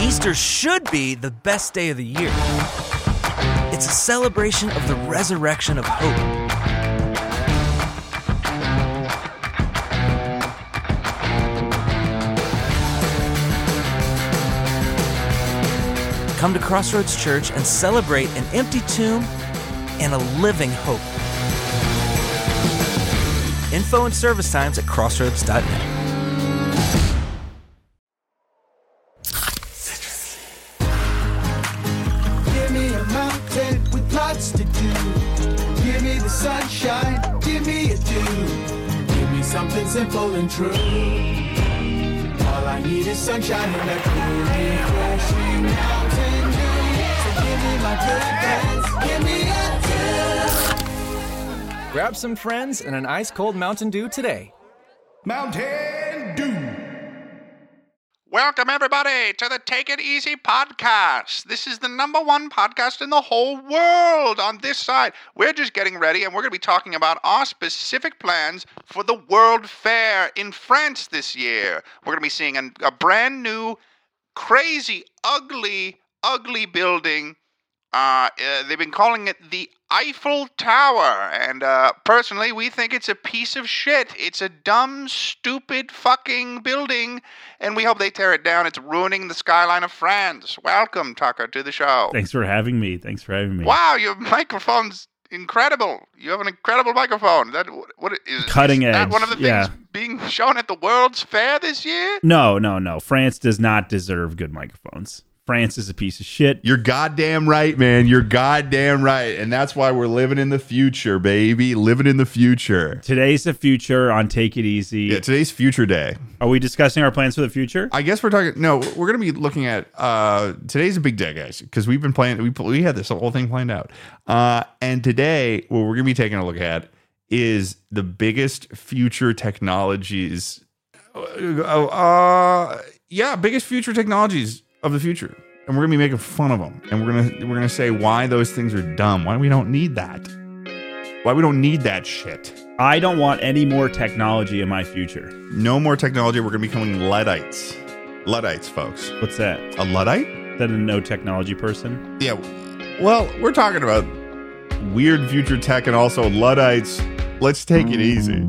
Easter should be the best day of the year. It's a celebration of the resurrection of hope. Come to Crossroads Church and celebrate an empty tomb and a living hope. Info and service times at crossroads.net. Give me a mountain with lots to do. Give me the sunshine, give me a dew. Give me something simple and true. All I need is sunshine and a cool, refreshing mountain dew. So give me my good friends, give me a dew. Grab some friends and an ice-cold Mountain Dew today. Mountain Dew. Welcome, everybody, to the Take It Easy podcast. This is the #1 podcast in the whole world on this side. We're just getting ready, and we're going to be talking about our specific plans for the World Fair in France this year. We're going to be seeing a brand new, crazy, ugly building. They've been calling it the Eiffel Tower, and personally, we think it's a piece of shit. It's a dumb, stupid, fucking building, and we hope they tear it down. It's ruining the skyline of France. Welcome, Tucker, to the show. Thanks for having me. Wow, your microphone's incredible. You have an incredible microphone. What is cutting edge? That one of the things being shown at the World's Fair this year? No. France does not deserve good microphones. France is a piece of shit. You're goddamn right, man. You're goddamn right. And that's why we're living in the future, baby. Living in the future. Today's the future on Take It Easy. Yeah, today's future day. Are we discussing our plans for the future? I guess we're talking... No, we're going to be looking at... today's a big day, guys, because we've been playing... We had this whole thing planned out. And today, what we're going to be taking a look at is the biggest future technologies... biggest future technologies of the future, and we're gonna be making fun of them, and we're gonna say why those things are dumb, why we don't need that, why we don't need that shit. I don't want any more technology in my future. No more technology. We're gonna be becoming Luddites. Luddites, folks. What's that? A Luddite? Is that a no technology person? Yeah. Well, we're talking about weird future tech and also Luddites. Let's take it easy.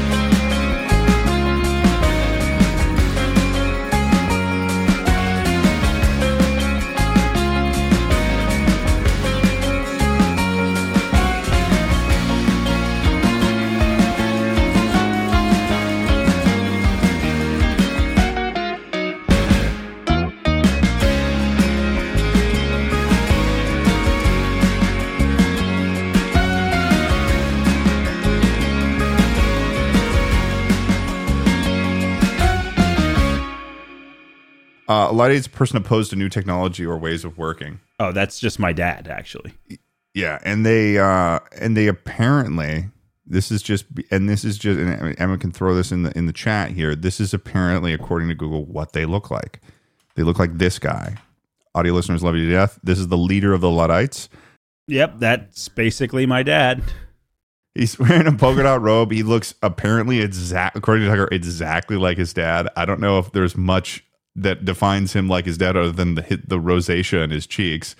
A Luddite is a person opposed to new technology or ways of working. Oh, that's just my dad, actually. Yeah, and they apparently and Emma can throw this in the chat here. This is apparently, according to Google, what they look like. They look like this guy. Audio listeners love you to death. This is the leader of the Luddites. Yep, that's basically my dad. He's wearing a polka dot robe. He looks apparently according to Tucker, exactly like his dad. I don't know if there's much that defines him like his dad other than the rosacea in his cheeks.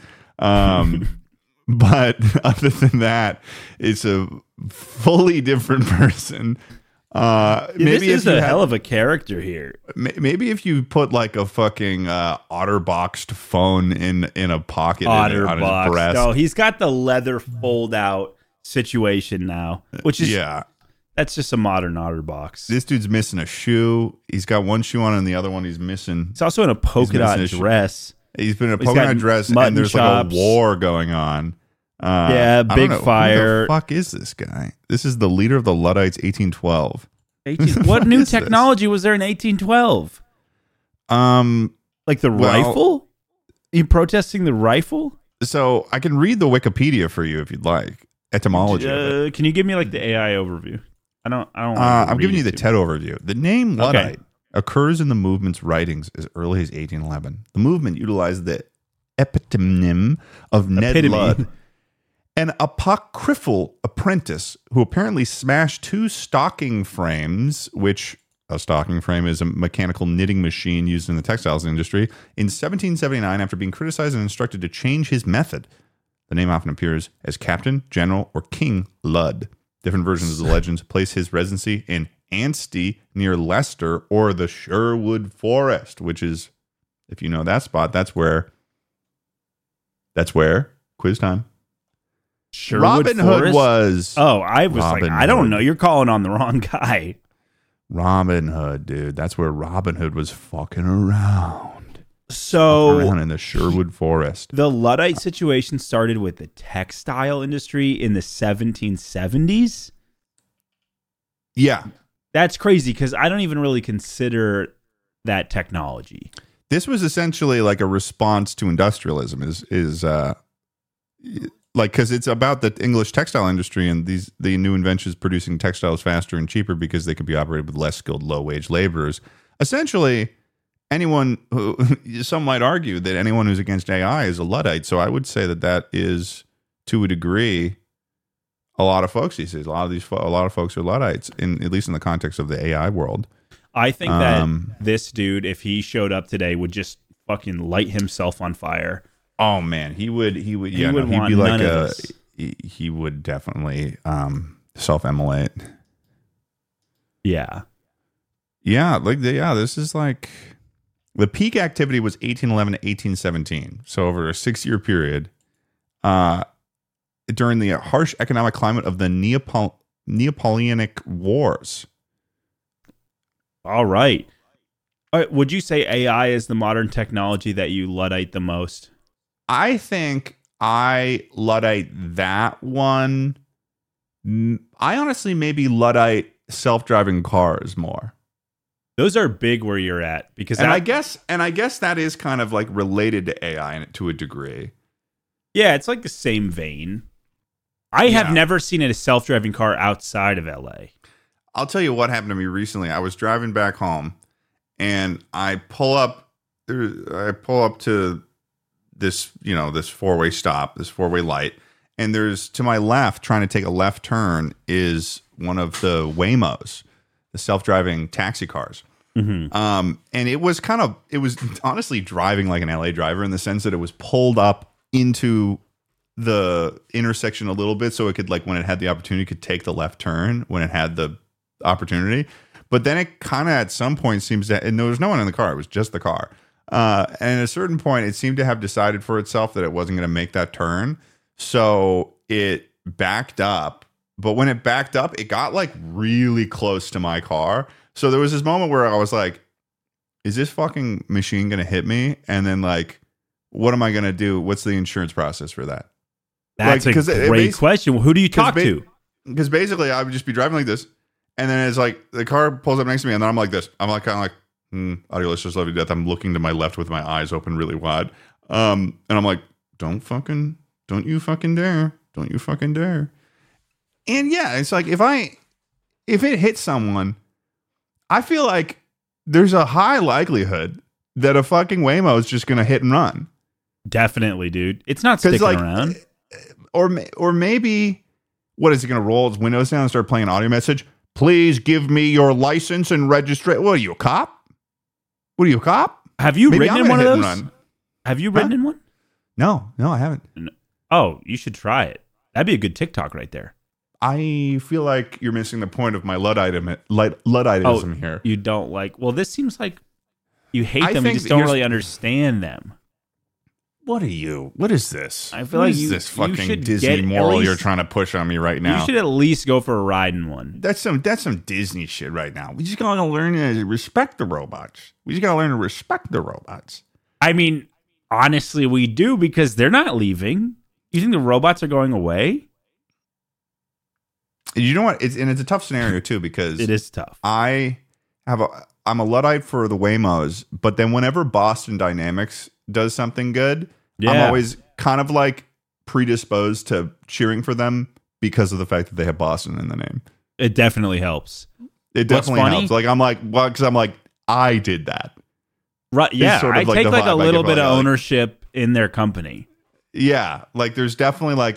But other than that, it's a fully different person. Maybe this is a hell of a character here. Maybe if you put like a fucking OtterBoxed phone in a pocket on his breast. No, he's got the leather fold out situation now, which is that's just a modern OtterBox. This dude's missing a shoe. He's got one shoe on and the other one he's missing. He's also in a polka dot dress. He's been in a polka dot dress and there's like a war going on. Big fire. Who the fuck is this guy? This is the leader of the Luddites, 1812. What new technology was there in 1812? Like the rifle? Are you protesting the rifle? So I can read the Wikipedia for you if you'd like. Etymology. Can you give me like the AI overview? I don't. I'm giving you the TED overview. The name Luddite occurs in the movement's writings as early as 1811. The movement utilized the epitonym of Ned Ludd, an apocryphal apprentice who apparently smashed two stocking frames, which a stocking frame is a mechanical knitting machine used in the textiles industry. In 1779, after being criticized and instructed to change his method, the name often appears as Captain, General, or King Ludd. Different versions of the legends place his residency in Anstey near Leicester or the Sherwood Forest, which is, if you know that spot, that's where quiz time. Sherwood Robin Forest? Hood was. Oh, I was Robin like, I don't Hood. know. You're calling on the wrong guy. Robin Hood, dude. That's where Robin Hood was fucking around. So Around in the Sherwood Forest. the Luddite situation started with the textile industry in the 1770s. Yeah. That's crazy because I don't even really consider that technology. This was essentially like a response to industrialism is like, because it's about the English textile industry and the new inventions producing textiles faster and cheaper because they could be operated with less skilled, low-wage laborers. Essentially, some might argue that anyone who's against AI is a Luddite. So I would say that is, to a degree, a lot of folks these days. A lot of folks are Luddites, at least in the context of the AI world. I think that this dude, if he showed up today, would just fucking light himself on fire. Oh man, he would. Yeah, would he'd want be like none of this. he would definitely self-immolate. Yeah. Yeah, this is like the peak activity was 1811 to 1817. So over a 6-year period, during the harsh economic climate of the Napoleonic Wars. All right. Would you say AI is the modern technology that you Luddite the most? I think I Luddite that one. I honestly maybe Luddite self-driving cars more. Those are big where you're at because I guess that is kind of like related to AI to a degree. yeah, it's like the same vein. I have never seen a self-driving car outside of LA. I'll tell you what happened to me recently. I was driving back home and I pull up to this, this four-way stop, this four-way light, and there's to my left, trying to take a left turn, is one of the Waymos, the self-driving taxi cars. Mm-hmm. And it was honestly driving like an LA driver in the sense that it was pulled up into the intersection a little bit so it could, like, when it had the opportunity, could take the left turn when it had the opportunity. But then it kind of at some point and there was no one in the car, it was just the car. And at a certain point, it seemed to have decided for itself that it wasn't going to make that turn. So it backed up. But when it backed up, it got like really close to my car. So there was this moment where I was like, is this fucking machine going to hit me? And then, like, what am I going to do? What's the insurance process for that? That's a great question. Who do you talk to? Because basically, I would just be driving like this. And then it's like the car pulls up next to me. And then I'm like this. I'm like kind of like, audio listeners love you to death. I'm looking to my left with my eyes open really wide. And I'm like, don't you fucking dare. Don't you fucking dare. And yeah, it's like if it hits someone, I feel like there's a high likelihood that a fucking Waymo is just going to hit and run. Definitely, dude. It's not sticking around. Or maybe, what is it going to roll its windows down and start playing an audio message? Please give me your license and registration. What are you, a cop? What are you, a cop? Have you ridden in one of those? Run. Have you ridden in one? No, I haven't. Oh, you should try it. That'd be a good TikTok right there. I feel like you're missing the point of my Ludditism here. You don't like... Well, this seems like you hate them. You just don't really understand them. What are you? What is this? I feel like this fucking Disney moral you're trying to push on me right now? You should at least go for a ride in one. That's some Disney shit right now. We just gotta learn to respect the robots. I mean, honestly, we do because they're not leaving. You think the robots are going away? You know what? It's a tough scenario too because it is tough. I'm a Luddite for the Waymos, but then whenever Boston Dynamics does something good, I'm always kind of like predisposed to cheering for them because of the fact that they have Boston in the name. It definitely helps. It definitely helps. Like I'm like, I did that. Right? Yeah, sort of I take like a little bit of like, ownership in their company. Yeah, like there's definitely like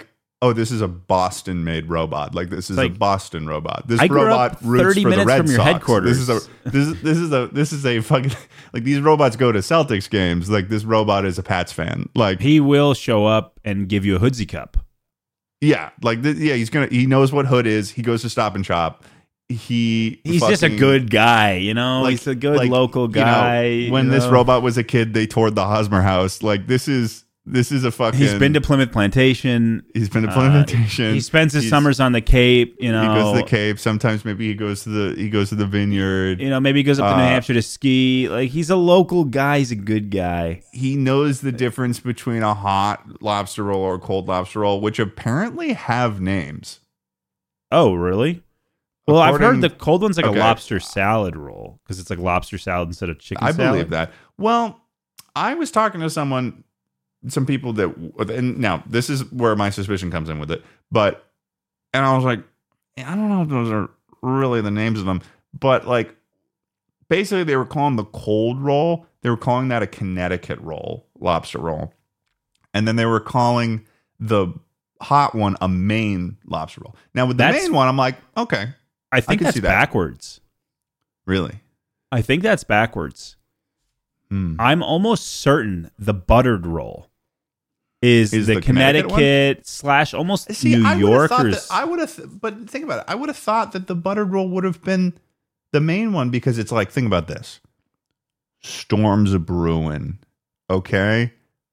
this is a Boston-made robot. Like this is a Boston robot. This I grew robot up roots 30 for the minutes Red from your Sox. headquarters. This is a fucking like these robots go to Celtics games. Like this robot is a Pats fan. Like He will show up and give you a Hoodsie cup. yeah, like he knows what Hood is. He goes to Stop and Shop. He's just a good guy, you know. like, He's a good local guy. You know, when this robot was a kid, they toured the Hosmer house. Like this is a fucking. He's been to Plymouth Plantation. He's been to Plymouth Plantation. He spends his summers on the Cape. You know, he goes to the Cape. Sometimes maybe he goes to the vineyard. You know, maybe he goes up to New Hampshire to ski. Like he's a local guy. He's a good guy. He knows the difference between a hot lobster roll or a cold lobster roll, which apparently have names. Oh, really? Well, I've heard the cold one's like a lobster salad roll because it's like lobster salad instead of chicken salad. I believe that. Well, I was talking to some people that, and now this is where my suspicion comes in with it, and I was like, I don't know if those are really the names of them, but like basically they were calling the cold roll, they were calling that a Connecticut roll, lobster roll. And then they were calling the hot one a Maine lobster roll. Now with the Maine one, I'm like, okay. I think that's backwards. Really? I think that's backwards. I'm almost certain the buttered roll is the Connecticut / almost New Yorkers. But think about it. I would have thought that the buttered roll would have been the main one because it's like, think about this. Storms a brewing. Okay.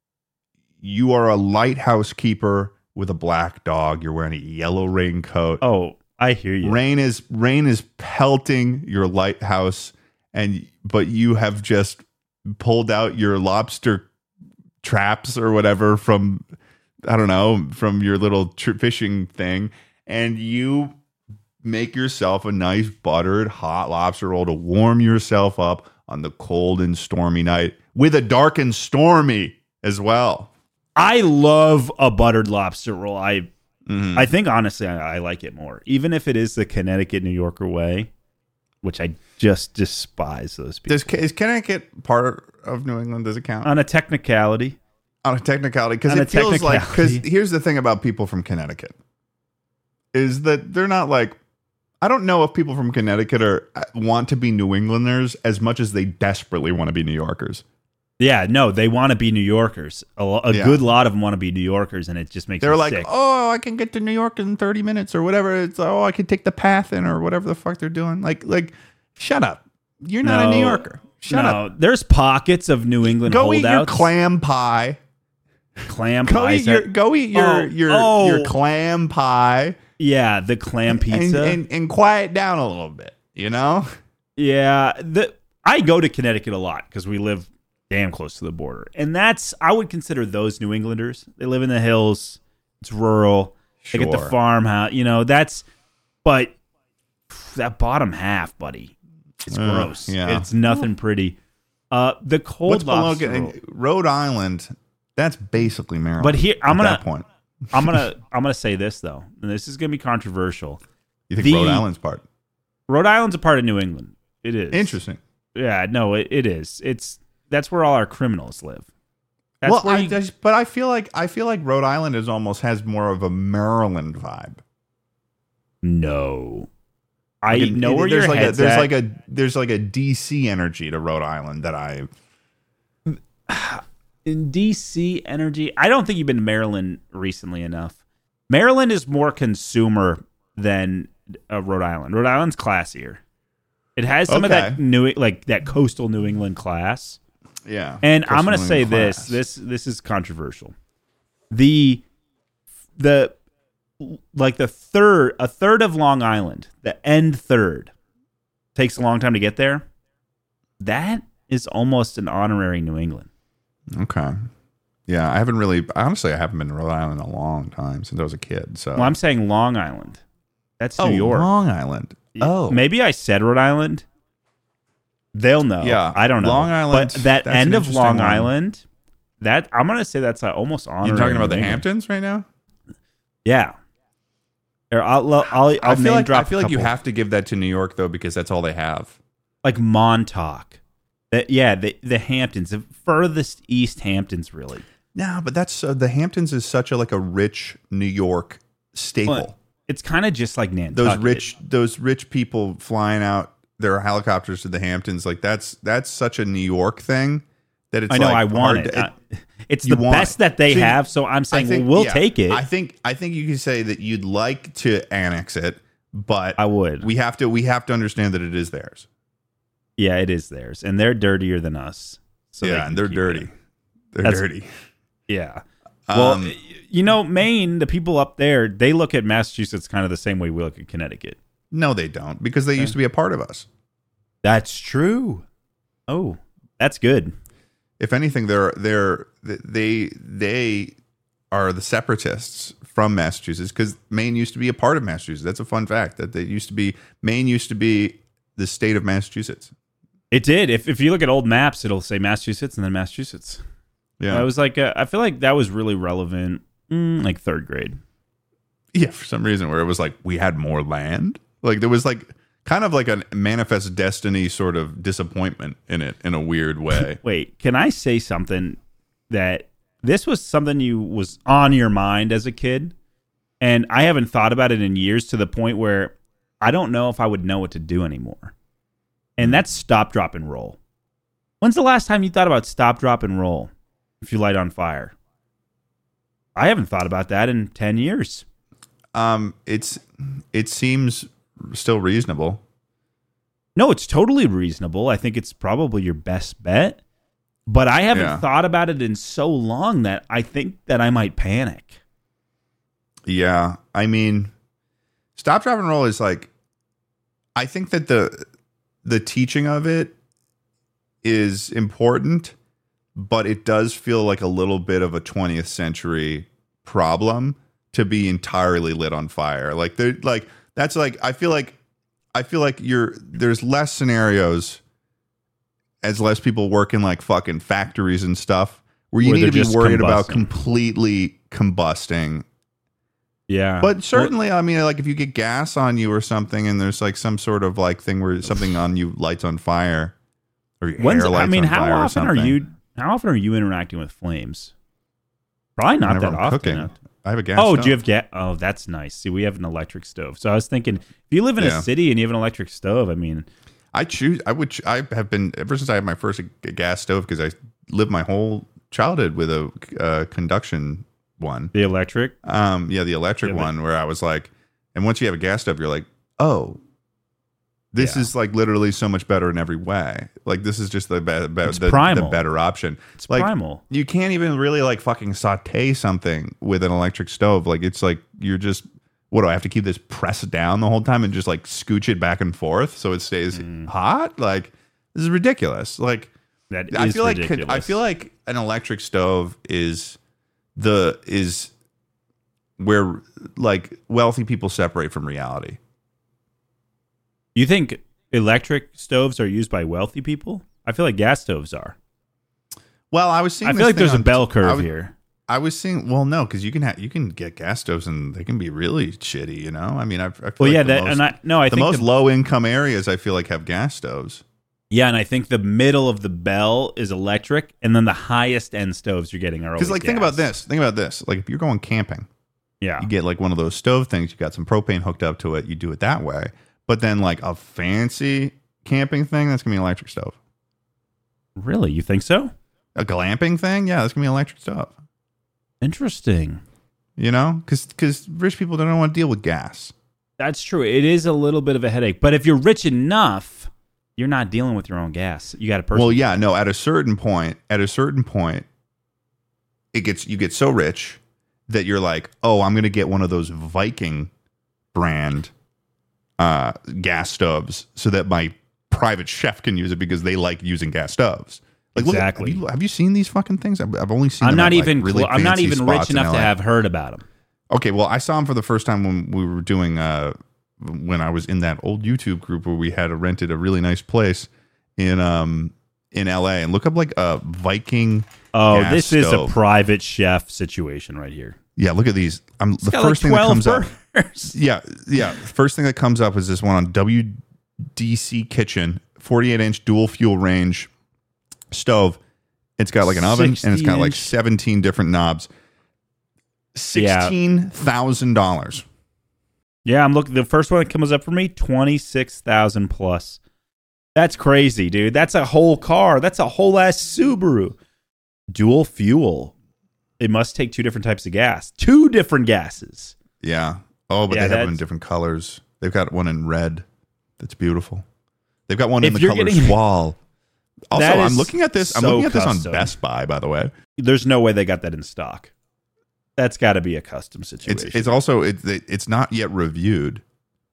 You are a lighthouse keeper with a black dog. You're wearing a yellow raincoat. Oh, I hear you. Rain is pelting your lighthouse, but you have just pulled out your lobster traps or whatever from, I don't know, from your little fishing thing, and you make yourself a nice buttered hot lobster roll to warm yourself up on the cold and stormy night with a dark and stormy as well. I love a buttered lobster roll. I think, honestly, I like it more. Even if it is the Connecticut, New Yorker way, which I just despise those people. Is Connecticut part of New England? Does it count? On a technicality. On a technicality. Because it feels like... Because here's the thing about people from Connecticut. Is that they're not like... I don't know if people from Connecticut want to be New Englanders as much as they desperately want to be New Yorkers. Yeah, no, they want to be New Yorkers. A good lot of them want to be New Yorkers, and it just makes They're me like, sick. oh, I can get to New York in 30 minutes or whatever. It's I can take the path in or whatever the fuck they're doing. Like, shut up. You're not a New Yorker. Shut up. There's pockets of New England Go holdouts. eat your clam pie. Clam pie. Go eat your clam pie. Yeah, the clam pizza. And quiet down a little bit, you know? Yeah. I go to Connecticut a lot because we live damn close to the border. And I would consider those New Englanders. They live in the hills. It's rural. Sure. They get the farmhouse. You know, but that bottom half, buddy, it's gross. Yeah. It's nothing pretty. The cold lobster roll. Rhode Island, that's basically Maryland. But here, at that point. I'm gonna say this though, and this is gonna be controversial. You think Rhode Island's part? Rhode Island's a part of New England. It is interesting. Yeah, no, it is. That's where all our criminals live. But I feel like Rhode Island has more of a Maryland vibe. No, I know where your head's at. There's like a DC energy to Rhode Island that I. In DC energy, I don't think you've been to Maryland recently enough. Maryland is more consumer than Rhode Island. Rhode Island's classier. It has some of that that coastal New England class. Yeah. And I'm going to say this is controversial. A third of Long Island, the end third, takes a long time to get there. That is almost an honorary New England. Okay. Yeah, I haven't been to Rhode Island in a long time, since I was a kid. So I'm saying Long Island. That's New York. Long Island. Oh. Maybe I said Rhode Island. They'll know. Yeah. I don't know. Long Island. But that end of Long Island, I'm going to say that's almost honorary. You're talking about the Hamptons right now? Yeah. I feel like you have to give that to New York, though, because that's all they have. Like Montauk. The Hamptons, the furthest east Hamptons, really. No, but that's the Hamptons is such a like a rich New York staple. Well, it's kind of just like Nantucket. Those rich people flying out their helicopters to the Hamptons, like that's such a New York thing that it's. I know. Like I want it. It's the best that they have, so I'm saying we'll take it. I think you can say that you'd like to annex it, but I would. We have to understand that it is theirs. Yeah, it is theirs, and they're dirtier than us. So yeah, and they're dirty. They're dirty. Yeah. Well, Maine, the people up there, they look at Massachusetts kind of the same way we look at Connecticut. No, they don't, because they used to be a part of us. That's true. Oh, that's good. If anything, they are the separatists from Massachusetts, because Maine used to be a part of Massachusetts. That's a fun fact that Maine used to be the state of Massachusetts. It did. If you look at old maps, it'll say Massachusetts and then Massachusetts. Yeah, I was like, I feel like that was really relevant, like third grade. Yeah, for some reason, where it was like we had more land. Like there was like kind of like a manifest destiny sort of disappointment in it in a weird way. Wait, can I say something that this was something was on your mind as a kid, and I haven't thought about it in years to the point where I don't know if I would know what to do anymore. And that's stop, drop, and roll. When's the last time you thought about stop, drop, and roll if you light on fire? I haven't thought about that in 10 years. It seems still reasonable. No, it's totally reasonable. I think it's probably your best bet. But I haven't thought about it in so long that I think that I might panic. Yeah. I mean, stop, drop, and roll is like, I think that the teaching of it is important, but it does feel like a little bit of a 20th century problem to be entirely lit on fire. Like that's like I feel like there's less scenarios as less people work in like fucking factories and stuff where you need to be worried about completely combusting. Yeah. But certainly, I mean, like if you get gas on you or something and there's like some sort of like thing where something on you lights on fire or your hair lights on fire or something. How often are you interacting with flames? Probably not that often. Cooking. I have a gas stove. Do you have gas? Oh, that's nice. See, we have an electric stove. So I was thinking, if you live in a city and you have an electric stove, I mean... I have been, ever since I had my first gas stove, because I lived my whole childhood with a conduction one. The electric? The electric one, where I was like... And once you have a gas stove, you're like, oh... This is like literally so much better in every way. Like this is just the better option. It's like, primal. You can't even really like fucking saute something with an electric stove. Like it's like you're just what do I have to keep this pressed down the whole time and just like scooch it back and forth so it stays hot? Like this is ridiculous. Like that is ridiculous. I feel like an electric stove is where like wealthy people separate from reality. You think electric stoves are used by wealthy people? I feel like gas stoves are. Well, I was seeing. I feel like there's a bell curve here. I was seeing. Well, no, because you can get gas stoves and they can be really shitty. You know, I mean, I feel like the most low income areas I feel like have gas stoves. Yeah, and I think the middle of the bell is electric, and then the highest end stoves you're getting are always gas. Think about this. Like if you're going camping, you get like one of those stove things. You got some propane hooked up to it. You do it that way. But then like a fancy camping thing, that's going to be an electric stove. Really? You think so? A glamping thing? Yeah, that's going to be an electric stove. Interesting. You know? Because rich people don't want to deal with gas. That's true. It is a little bit of a headache. But if you're rich enough, you're not dealing with your own gas. You got to purchase. Well, yeah, no, at a certain point, you get so rich that you're like, oh, I'm going to get one of those Viking brand gas stoves so that my private chef can use it because they like using gas stoves. Like, exactly. Look, have you seen these fucking things? I've only seen. I'm them not at, even. Like, really I'm not even rich enough to have heard about them. Okay, well, I saw them for the first time when we were doing. When I was in that old YouTube group where we had rented a really nice place in LA, and look up like a Viking. Oh, gas this stove. is a private chef situation right here. Yeah, look at these. The first thing that comes up. Yeah. First thing that comes up is this one on WDC Kitchen, 48-inch dual fuel range stove. It's got like an oven, and it's got like 60-inch. 17 different knobs. $16,000. Yeah, I'm looking. The first one that comes up for me, 26,000 plus. That's crazy, dude. That's a whole car. That's a whole ass Subaru. Dual fuel. It must take 2 different types of gas. 2 different gases. Yeah. Oh, but Yeah, they have them in different colors. They've got one in red. That's beautiful. They've got one in the color Swall. Also, I'm looking at this. I'm looking at this on Best Buy, by the way. There's no way they got that in stock. That's got to be a custom situation. It's also it's not yet reviewed.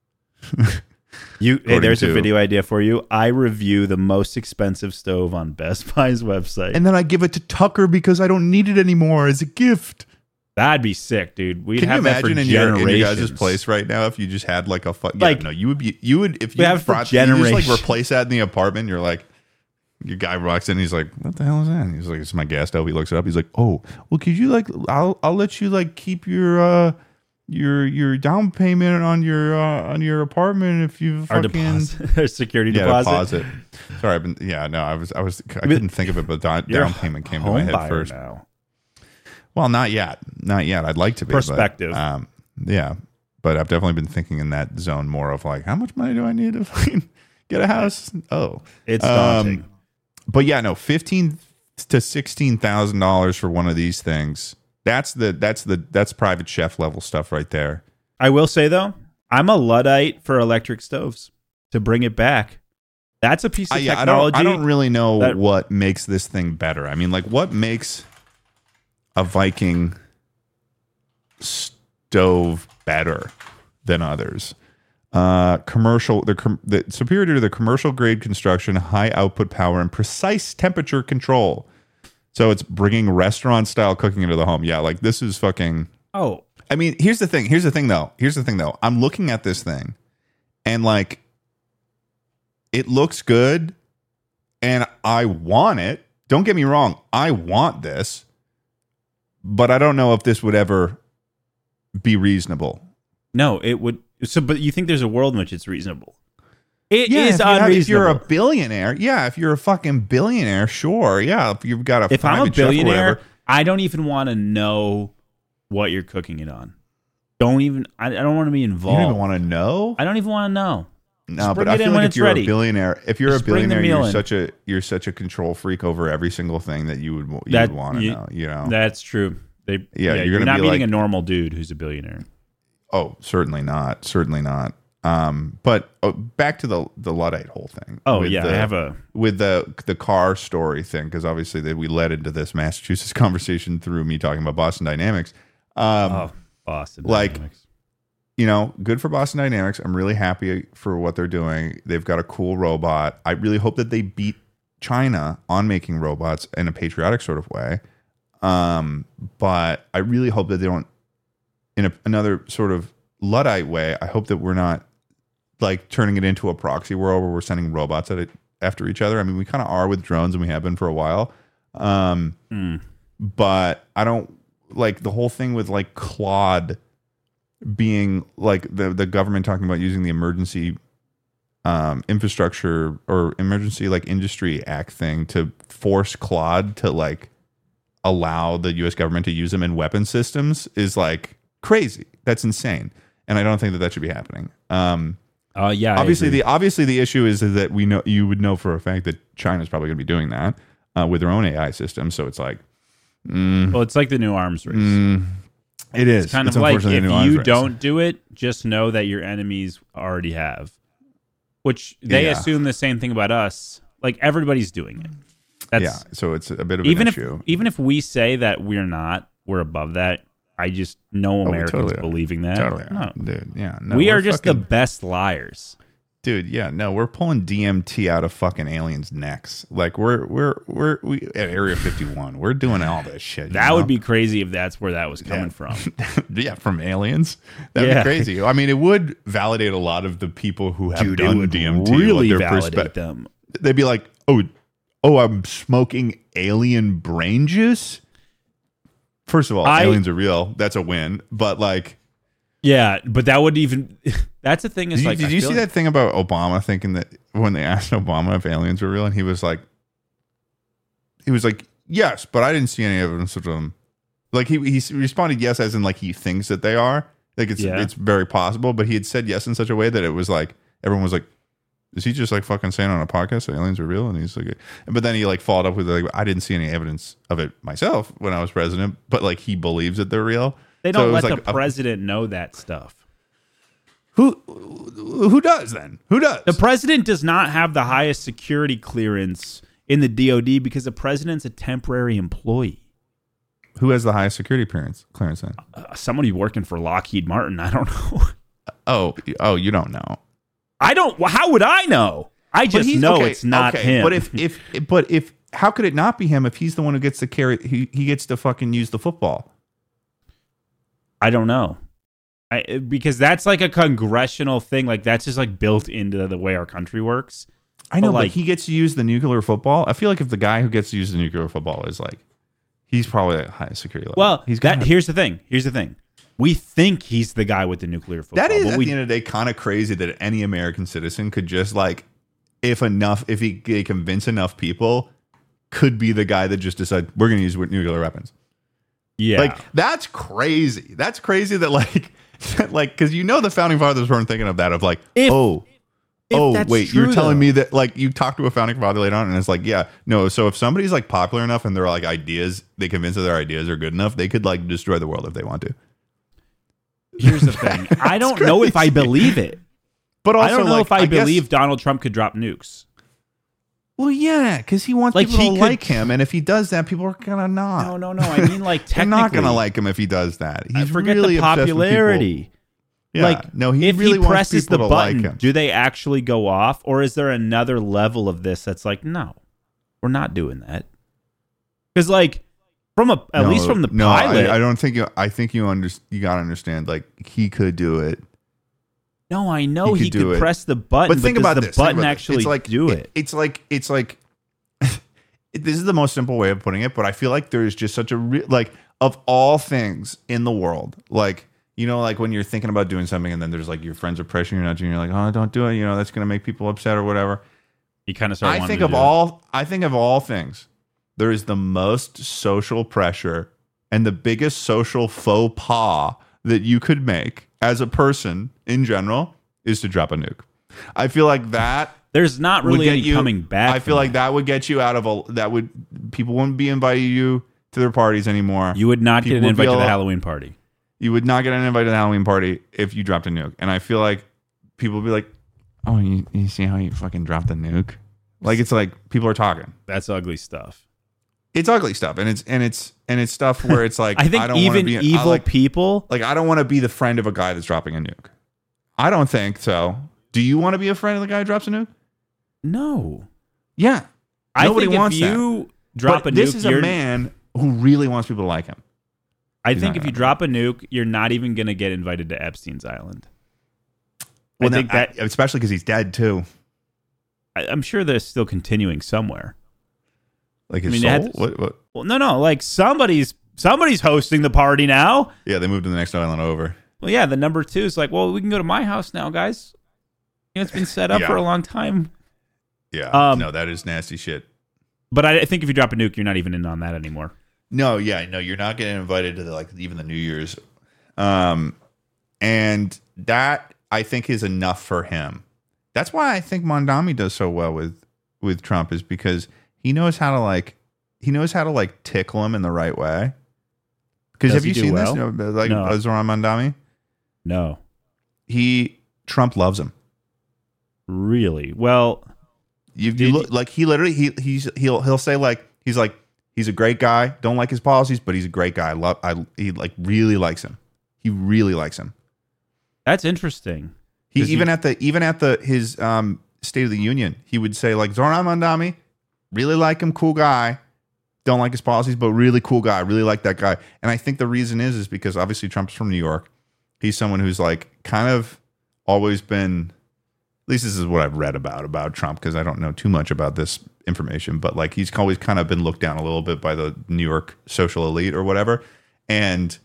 Hey, there's a video idea for you. I review the most expensive stove on Best Buy's website, and then I give it to Tucker because I don't need it anymore as a gift. That'd be sick, dude. We'd Can have you imagine that for in your guys' place right now if you just had like a no, you would if you brought you just like replace that in the apartment. You're like, your guy walks in, he's like, what the hell is that? And he's like, it's my gas stove. He looks it up. He's like, oh, well, could you like, I'll let you like keep your down payment on your apartment if you fucking security deposit. Sorry, I couldn't think of it, but down payment came to my head first. Now. Well, not yet. I'd like to be perspective. But, yeah, but I've definitely been thinking in that zone more of like, how much money do I need to fucking get a house? Oh, it's daunting. But yeah, no, $15,000 to $16,000 for one of these things. That's private chef level stuff right there. I will say though, I'm a Luddite for electric stoves. To bring it back, that's a piece of technology. I don't really know what makes this thing better. I mean, like, what makes a Viking stove better than others? Commercial, the superior to the commercial grade construction, high output power, and precise temperature control. So it's bringing restaurant style cooking into the home. Yeah, like this is fucking. Oh, I mean, here's the thing though. I'm looking at this thing, and like, it looks good, and I want it. Don't get me wrong, I want this, but I don't know if this would ever be reasonable. No, it would. So, but you think there's a world in which it's reasonable? It is unreasonable. If you're a billionaire, if you're a fucking billionaire, sure, yeah. If you've got if I'm a billionaire, I don't even want to know what you're cooking it on. I don't want to be involved. You don't even want to know? I don't even want to know. No, but I feel like if you're a billionaire, you're such a control freak over every single thing that you would want to know. You know, that's true. You're not meeting like, a normal dude who's a billionaire. Oh, certainly not. But back to the Luddite whole thing. Oh yeah, I have with the car story thing, because obviously we led into this Massachusetts conversation through me talking about Boston Dynamics. Boston Dynamics. You know, good for Boston Dynamics. I'm really happy for what they're doing. They've got a cool robot. I really hope that they beat China on making robots in a patriotic sort of way. But I really hope that they don't, in another sort of Luddite way, I hope that we're not like turning it into a proxy world where we're sending robots after each other. I mean, we kind of are with drones, and we have been for a while. But I don't like the whole thing with like Claude being like the government talking about using the emergency infrastructure or emergency like industry act thing to force Claude to like allow the US government to use them in weapon systems is like crazy. That's insane. And I don't think that should be happening. Obviously the issue is that we know, you would know for a fact that China's probably going to be doing that with their own AI system. So it's like, well, it's like the new arms race. It is. It's kind of like if you don't do it, just know that your enemies already have. Which they assume the same thing about us. Like everybody's doing it. So it's a bit of an issue. Even if we say that we're above that. I just know Americans believing that. Totally, no. Dude. Yeah, no, we are just the best liars, dude. Yeah, no, we're pulling DMT out of fucking aliens' necks. Like we at Area 51. We're doing all this shit. That would be crazy if that's where that was coming from. Yeah, from aliens. That'd be crazy. I mean, it would validate a lot of the people who have done DMT. Really validate them. They'd be like, oh, I'm smoking alien brain juice. First of all, aliens are real. That's a win. But like, yeah, but that would even. That's the thing. Is did you see that thing about Obama thinking that when they asked Obama if aliens were real, and he was like, Yes, but I didn't see any evidence of them. Like he responded yes, as in like he thinks that they are. Like it's very possible, but he had said yes in such a way that it was like everyone was like, is he just like fucking saying on a podcast that aliens are real? And he's like, but then he like followed up with like, I didn't see any evidence of it myself when I was president, but like he believes that they're real. They don't let the president know that stuff. Who does then? Who does? The president does not have the highest security clearance in the DOD because the president's a temporary employee. Who has the highest security clearance then? Somebody working for Lockheed Martin. I don't know. Oh, you don't know. I don't. How would I know? I just know it's not him. But if how could it not be him if he's the one who gets to carry? He gets to fucking use the football. I don't know. Because that's like a congressional thing. Like that's just like built into the way our country works. I know, but he gets to use the nuclear football. I feel like if the guy who gets to use the nuclear football is like, he's probably at highest security level. Well, here's the thing. We think he's the guy with the nuclear football. That is, at the end of the day, kind of crazy that any American citizen could just like, if they convince enough people, could be the guy that just decide we're going to use nuclear weapons. Yeah, like that's crazy. That's crazy that like because the founding fathers weren't thinking of that of like wait, you're telling me that like you talk to a founding father later on and it's like no. So if somebody's like popular enough and they're like ideas, they convince that their ideas are good enough, they could like destroy the world if they want to. Here's the thing. I don't know if I believe it. But also, I don't know if I believe Donald Trump could drop nukes. Well, yeah, because he wants people to like him, and if he does that, people are gonna not. No. I mean, like, technically, they're not gonna like him if he does that. He's forget really the popularity. Yeah, like, no, he if really he presses the button, like him. Do they actually go off, or is there another level of this that's like, no, we're not doing that? Because, like, at least from the pilot, I don't think you. I think you gotta understand. Like, he could do it. No, I know he could press the button, but think about the button actually do it. It's like this is the most simple way of putting it, but I feel like there's just such a like of all things in the world, like like when you're thinking about doing something and then there's like your friends are pressuring you not to, and you're like, oh, don't do it, that's going to make people upset or whatever. You kind of start. I think of all things, there is the most social pressure and the biggest social faux pas that you could make as a person in general is to drop a nuke. I feel like that there's not really any coming back. I feel like that would get you out of people wouldn't be inviting you to their parties anymore. You would not get an invite to the Halloween party. You would not get an invite to the Halloween party if you dropped a nuke. And I feel like people would be like, oh, you see how you fucking dropped a nuke? Like it's like people are talking. That's ugly stuff. It's ugly stuff, and it's stuff where it's like I think don't even be, evil people. Like I don't want to be the friend of a guy that's dropping a nuke. I don't think so. Do you want to be a friend of the guy who drops a nuke? No. Yeah. Nobody wants if you drop a nuke, this is a man who really wants people to like him. I think if you drop a nuke, you're not even going to get invited to Epstein's Island. Well, I think that especially because he's dead too. I'm sure they're still continuing somewhere. Like his soul? What? Well, no. Like somebody's hosting the party now. Yeah, they moved to the next island over. Well, yeah, the number 2 is like, well, we can go to my house now, guys. It's been set up for a long time. Yeah, no, that is nasty shit. But I think if you drop a nuke, you're not even in on that anymore. No, you're not getting invited to even the New Year's. And that I think is enough for him. That's why I think Mondami does so well with Trump is because he knows how to tickle him in the right way. Because have you seen this? Like Zoran Mondami? No. Trump loves him. Really? Well, you look like he literally he'll say like he's a great guy. Don't like his policies, but he's a great guy. He like really likes him. He really likes him. That's interesting. He even at his State of the Union, he would say like Zoran Mondami, really like him, cool guy. Don't like his policies, but really cool guy. Really like that guy. And I think the reason is because obviously Trump's from New York. He's someone who's like kind of always been, at least this is what I've read about Trump, because I don't know too much about this information, but like he's always kind of been looked down a little bit by the New York social elite or whatever. And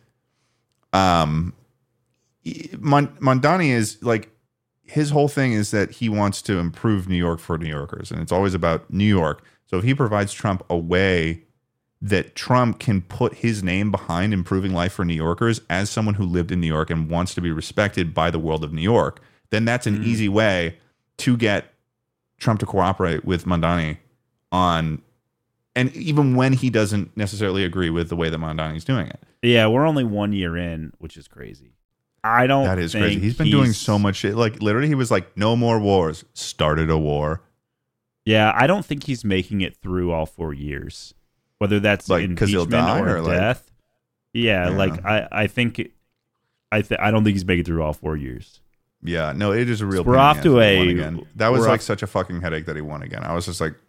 Mondani is like, his whole thing is that he wants to improve New York for New Yorkers, and it's always about New York. So if he provides Trump a way that Trump can put his name behind improving life for New Yorkers as someone who lived in New York and wants to be respected by the world of New York, then that's an easy way to get Trump to cooperate with Mamdani on, and even when he doesn't necessarily agree with the way that Mamdani's doing it. Yeah, we're only 1 year in, which is crazy. That is crazy. He's been doing so much shit. Like, literally, he was like, no more wars. Started a war. Yeah, I don't think he's making it through all 4 years. Whether that's like because he'll die or death. Yeah, like I think I don't think he's making it through all 4 years. Yeah, no, it is a real. So we're off to a. That was like such a fucking headache that he won again. I was just like,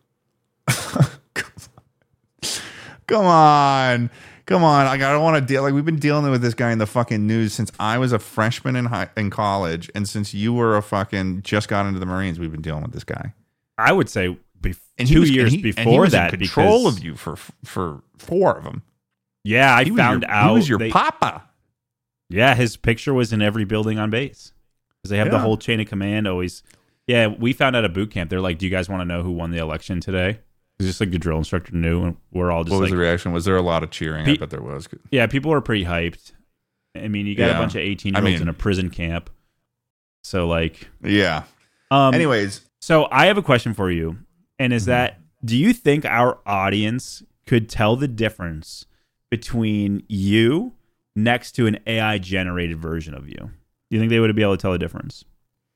come on. Like, I don't want to deal. Like, we've been dealing with this guy in the fucking news since I was a freshman in college, and since you were a fucking just got into the Marines, we've been dealing with this guy. I would say 2 years before that, in control of you for 4 of them. Yeah, I found out he was your papa. Yeah, his picture was in every building on base because they have the whole chain of command always. Yeah, we found out at boot camp. They're like, "Do you guys want to know who won the election today?" It's just like the drill instructor knew, and we're all just. What was the reaction? Was there a lot of cheering? I bet there was. Yeah, people were pretty hyped. I mean, you got a bunch of 18-year-olds in a prison camp, so like, yeah. Anyways, so I have a question for you, and is that do you think our audience could tell the difference between you next to an AI generated version of you? Do you think they would be able to tell the difference?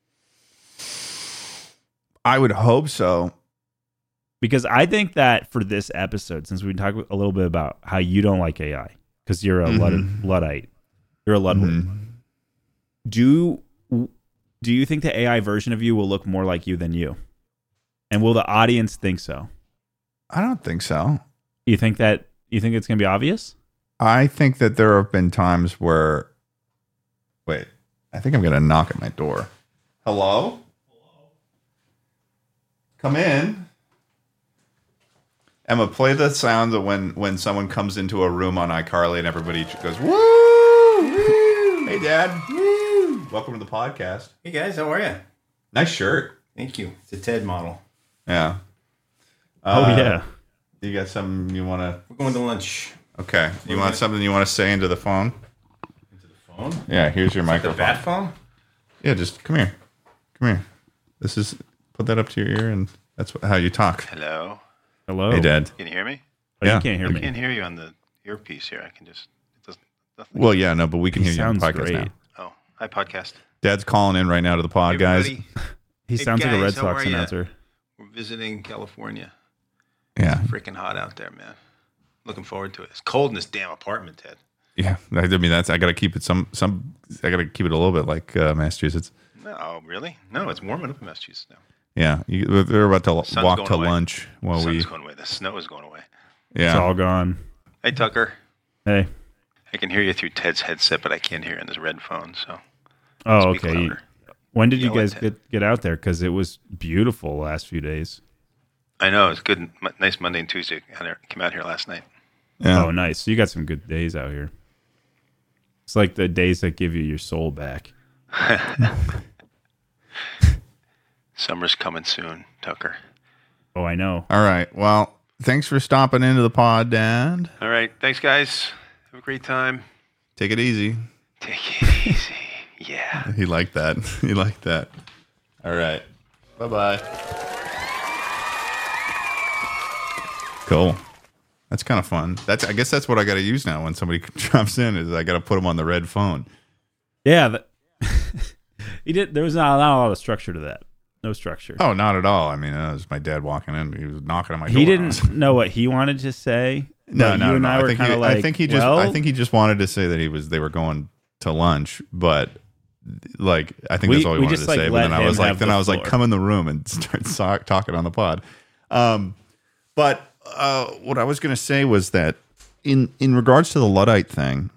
I would hope so. Because I think that for this episode, since we talked a little bit about how you don't like AI because you're a Luddite, you're a Ludwig. Do you think the AI version of you will look more like you than you? And will the audience think so? I don't think so. You think it's going to be obvious? I think that there have been times where, wait, I think I'm going to knock at my door. Hello? Come in. Emma, play the sound of when someone comes into a room on iCarly and everybody goes, woo! Woo! Hey, Dad. Woo! Welcome to the podcast. Hey, guys. How are you? Nice shirt. Thank you. It's a TED model. Yeah. Yeah. You got something you want to... We're going to lunch. Okay. You want something you want to say into the phone? Into the phone? Yeah, here's your microphone. The bat phone? Yeah, just come here. Come here. Put that up to your ear, and that's how you talk. Hello. Hello. Hey, Dad. Can you hear me? Oh, yeah. You can't hear me. I can't hear you on the earpiece here. I can just... It doesn't... Nothing. Well, yeah, no, but we can hear you on the podcast great. now. Oh, hi, podcast. Dad's calling in right now to the pod, Hey, guys. He sounds like a Red Sox announcer. We're visiting California. Yeah. It's freaking hot out there, man. Looking forward to it. It's cold in this damn apartment, Ted. Yeah, I mean I got to keep it I got to keep it a little bit like Massachusetts. No, really? No, it's warming up in Massachusetts now. Yeah, they're about to walk to away. lunch while the sun's going away. The snow is going away. Yeah, It's all gone. Hey, Tucker. Hey. I can hear you through Ted's headset, but I can't hear you on this red phone. So. Oh, Speak okay. louder. When did you Yell guys at get out there? Because it was beautiful the last few days. I know it's good. Nice Monday and Tuesday. Came out here last night. Yeah. Oh, nice. So you got some good days out here. It's like the days that give you your soul back. Summer's coming soon, Tucker. Oh, I know. All right. Well, thanks for stopping into the pod, Dad. All right. Thanks, guys. Have a great time. Take it easy. Take it easy. Yeah. He liked that. He liked that. All right. Bye-bye. Cool. That's kind of fun. I guess that's what I got to use now when somebody drops in is I got to put them on the red phone. Yeah. He did. There was not a lot of structure to that. No structure. Oh, not at all. I mean, it was my dad walking in. He was knocking on my door. He didn't know what he wanted to say. No. I think he just wanted to say that they were going to lunch, but like I think that's all he wanted to say. But then I was like, come in the room and start talking on the pod. But what I was going to say was that in regards to the Luddite thing,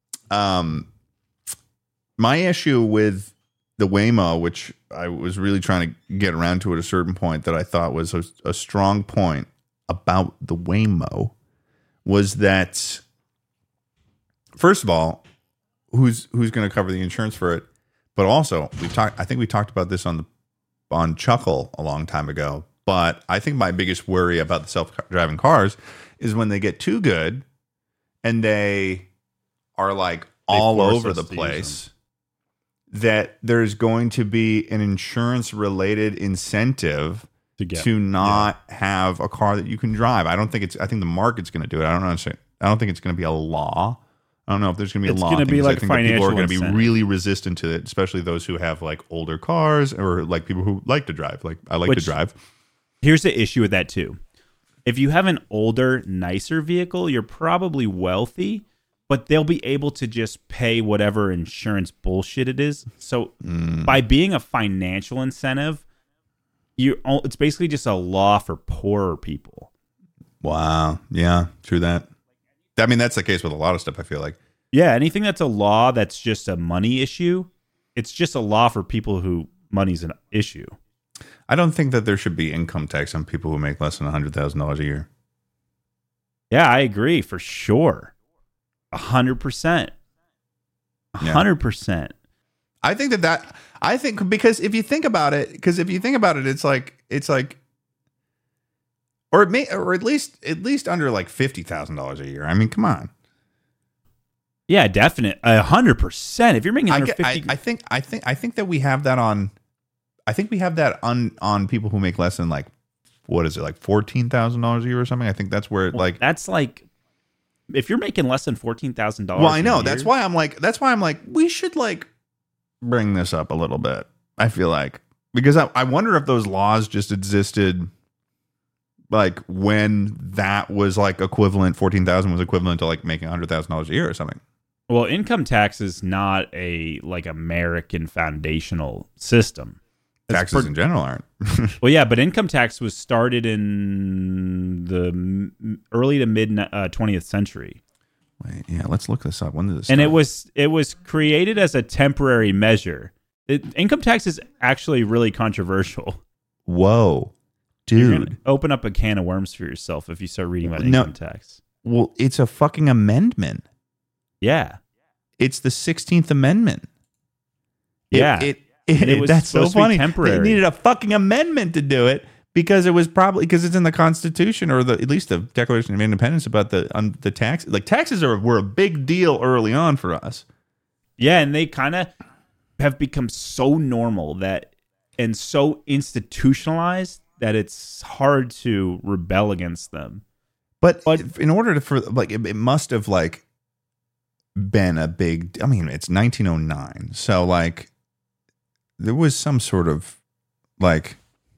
my issue with the Waymo, which I was really trying to get around to at a certain point that I thought was a strong point about the Waymo, was that first of all, who's going to cover the insurance for it? But also, I think we talked about this on Chuckle a long time ago. But I think my biggest worry about the self-driving cars is when they get too good and they are like all over the place, that there's going to be an insurance-related incentive to not have a car that you can drive. I think the market's going to do it. I don't think it's going to be a law. I don't know if there's going to be a law. It's going to be like I think financial people are going to be incentive. really resistant to it, especially those who have like older cars or like people who like to drive. Like I like to drive. Here's the issue with that too. If you have an older, nicer vehicle, you're probably wealthy, but they'll be able to just pay whatever insurance bullshit it is. So by being a financial incentive, it's basically just a law for poorer people. Wow. Yeah, true that. I mean, that's the case with a lot of stuff, I feel like. Yeah, anything that's a law that's just a money issue, it's just a law for people who money's an issue. I don't think that there should be income tax on people who make less than $100,000 a year. Yeah, I agree for sure. 100%. 100%. I think because if you think about it, it's like, or at least under like $50,000 a year. I mean, come on. Yeah, definite. 100%. If you're making under 50, I think that we have that on. I think we have that on people who make less than like, what is it, like $14,000 a year or something? I think that's where that's like, if you're making less than $14,000. Well, I know that's why I'm like we should like bring this up a little bit. I feel like, because I wonder if those laws just existed like when that was like equivalent, 14,000 was equivalent to like making $100,000 a year or something. Well, income tax is not a like American foundational system. Taxes in general aren't. Well, yeah, but income tax was started in the early to mid 20th century. Wait, yeah, let's look this up. When did this and start? it was created as a temporary measure. Income tax is actually really controversial. Whoa, You're dude. gonna open up a can of worms for yourself if you start reading about income tax. Well, it's a fucking amendment. Yeah. It's the 16th Amendment. It was that's so supposed to be funny. temporary. They needed a fucking amendment to do it because it's in the Constitution or at least the Declaration of Independence about the tax. Like taxes were a big deal early on for us. Yeah, and they kind of have become so normal and so institutionalized that it's hard to rebel against them. But in order it must have like been a big. I mean, it's 1909, so like. There was some sort of like,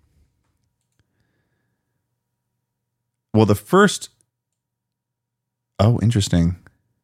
well, the first, interesting.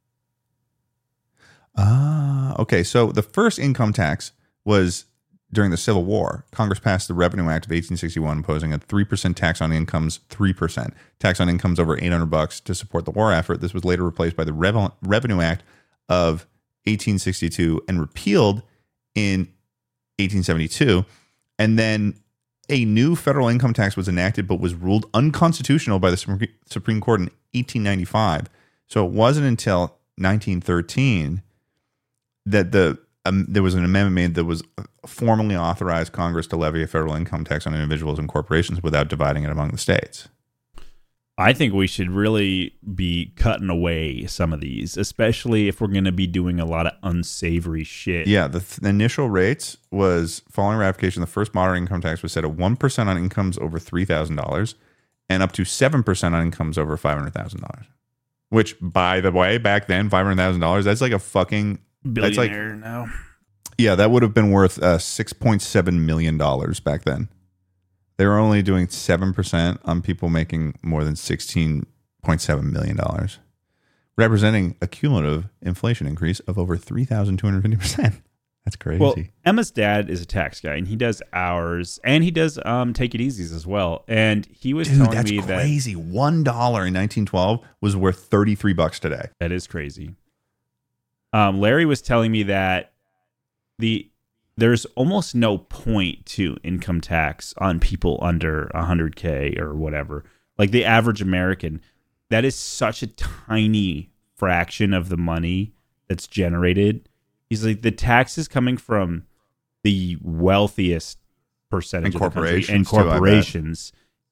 Okay. So the first income tax was during the Civil War. Congress passed the Revenue Act of 1861, imposing a 3% tax on incomes, 3% tax on incomes over $800 to support the war effort. This was later replaced by the Revenue Act of 1862 and repealed in 1872, and then a new federal income tax was enacted but was ruled unconstitutional by the Supreme Court in 1895. So it wasn't until 1913 that there was an amendment made that was formally authorized Congress to levy a federal income tax on individuals and corporations without dividing it among the states. I think we should really be cutting away some of these, especially if we're going to be doing a lot of unsavory shit. Yeah, the initial rates was, following ratification, the first moderate income tax was set at 1% on incomes over $3,000 and up to 7% on incomes over $500,000. Which, by the way, back then, $500,000, that's like a fucking... Billionaire now. Yeah, that would have been worth $6.7 million back then. They were only doing 7% on people making more than $16.7 million, representing a cumulative inflation increase of over 3,250%. That's crazy. Well, Emma's dad is a tax guy, and he does hours, and he does take it easies as well. And he was telling me that... That's crazy. $1 in 1912 was worth $33 today. That is crazy. Larry was telling me that there's almost no point to income tax on people under 100K or whatever. Like the average American, that is such a tiny fraction of the money that's generated. He's like, the tax is coming from the wealthiest percentage of the country and corporations.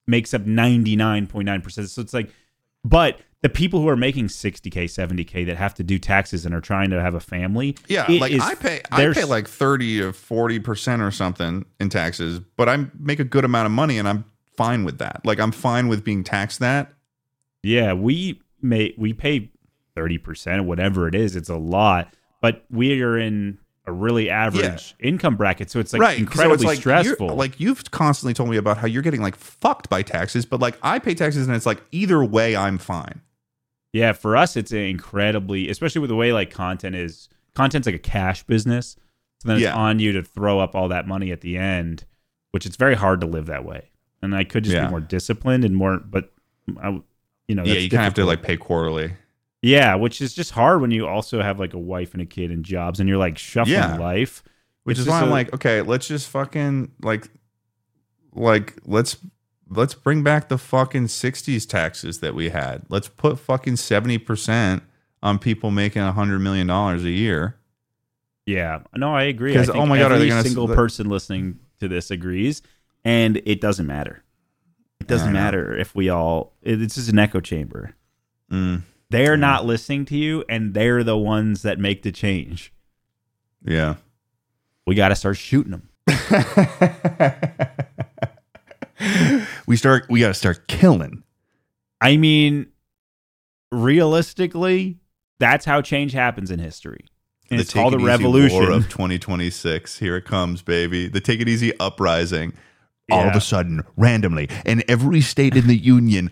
makes up 99.9%. So it's like, but the people who are making 60K, 70K that have to do taxes and are trying to have a family. Yeah, like I pay like 30 or 40% or something in taxes, but I make a good amount of money and I'm fine with that. Like I'm fine with being taxed that. Yeah, we pay 30%, whatever it is. It's a lot, but we are in a really average income bracket, so it's like incredibly so it's like stressful. Like you've constantly told me about how you're getting like fucked by taxes, but like I pay taxes and it's like either way I'm fine. Yeah, for us it's incredibly, especially with the way like content's like a cash business. So then it's on you to throw up all that money at the end, which it's very hard to live that way. And I could just be more disciplined and more, but you kind of have to like pay quarterly. Yeah, which is just hard when you also have like a wife and a kid and jobs and you're like shuffling life. Which is why I'm like, okay, let's just fucking like let's bring back the fucking 60s taxes that we had. Let's put fucking 70% on people making $100 million a year. Yeah, no, I agree. Because oh my god, every single person listening to this agrees, and it doesn't matter. It doesn't matter if we all. It's just an echo chamber. They're not listening to you, and they're the ones that make the change. Yeah. We got to start shooting them. We got to start killing. I mean, realistically, that's how change happens in history. And it's called a revolution. War of 2026. Here it comes, baby. The Take It Easy uprising. All of a sudden, randomly, in every state in the union,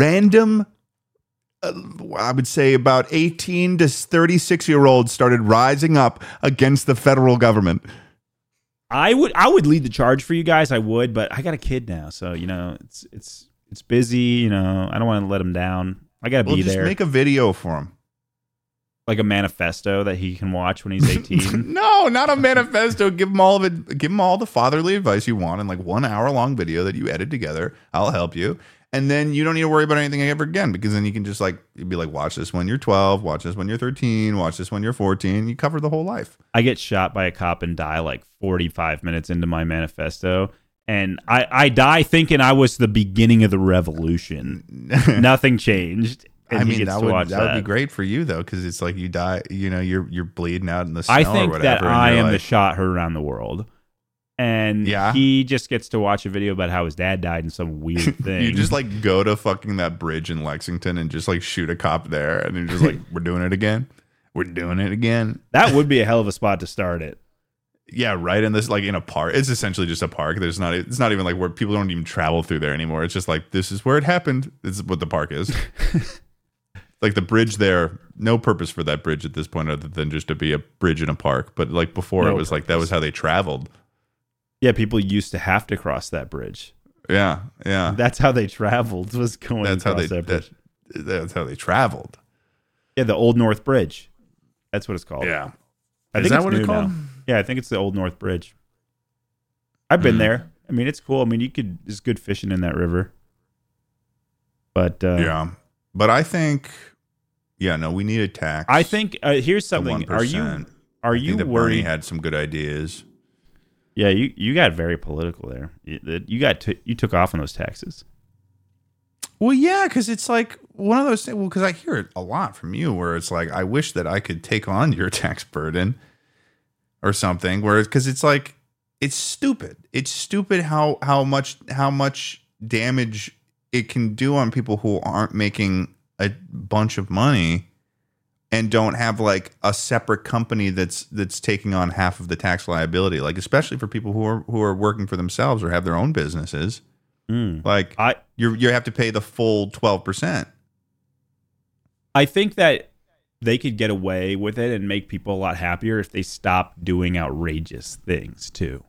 I would say about 18 to 36-year-olds started rising up against the federal government. I would lead the charge for you guys. I would, but I got a kid now, so it's busy. I don't want to let him down. I got to be there. Just make a video for him, like a manifesto that he can watch when he's 18. No, not a manifesto. Give him all of it. Give him all the fatherly advice you want in like 1 hour long video that you edit together. I'll help you. And then you don't need to worry about anything ever again, because then you can just like, you'd be like, watch this when you're 12, watch this when you're 13, watch this when you're 14. You cover the whole life. I get shot by a cop and die like 45 minutes into my manifesto. And I die thinking I was the beginning of the revolution. Nothing changed. I mean, that would be great for you though, because it's like you die, you're bleeding out in the snow I think or whatever. that I am the shot heard around the world. And he just gets to watch a video about how his dad died in some weird thing. You just like go to fucking that bridge in Lexington and just like shoot a cop there, and you're just like, we're doing it again. We're doing it again. That would be a hell of a spot to start it. Yeah, right. In this, like in a park, it's essentially just a park. It's not even like where people don't even travel through there anymore. It's just like, this is where it happened. This is what the park is. Like the bridge there, no purpose for that bridge at this point other than just to be a bridge in a park. But like before, it was like that was how they traveled. Yeah, people used to have to cross that bridge. Yeah. That's how they traveled. Was going. That's how that bridge. That's how they traveled. Yeah, the Old North Bridge. That's what it's called. Yeah. Is that what it's called? Now. Yeah, I think it's the Old North Bridge. I've been there. I mean, it's cool. I mean, there's good fishing in that river. But yeah. But I think, we need a tax. I think here's something. Are you worried? Bernie had some good ideas. Yeah, you got very political there. You took off on those taxes. Well, yeah, because it's like one of those things. Well, because I hear it a lot from you, where it's like, I wish that I could take on your tax burden or something. Because it's like, it's stupid. It's stupid how much damage it can do on people who aren't making a bunch of money and don't have like a separate company that's taking on half of the tax liability. Like, especially for people who are working for themselves or have their own businesses. Like you have to pay the full 12%. I think that they could get away with it and make people a lot happier if they stop doing outrageous things too.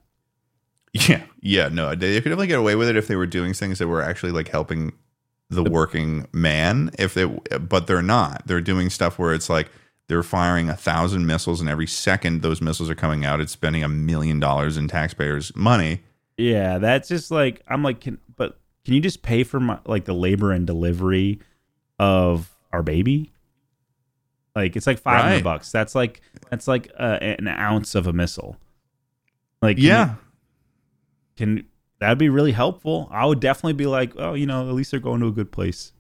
Yeah, no, they could definitely get away with it if they were doing things that were actually like helping the working man. But they're not. They're doing stuff where it's like they're firing 1,000 missiles, and every second those missiles are coming out, it's spending $1 million in taxpayers' money. Yeah, that's just like, I'm like, can you just pay for the labor and delivery of our baby? Like, it's like $500. That's like an ounce of a missile. Like, that'd be really helpful. I would definitely be like, oh, at least they're going to a good place.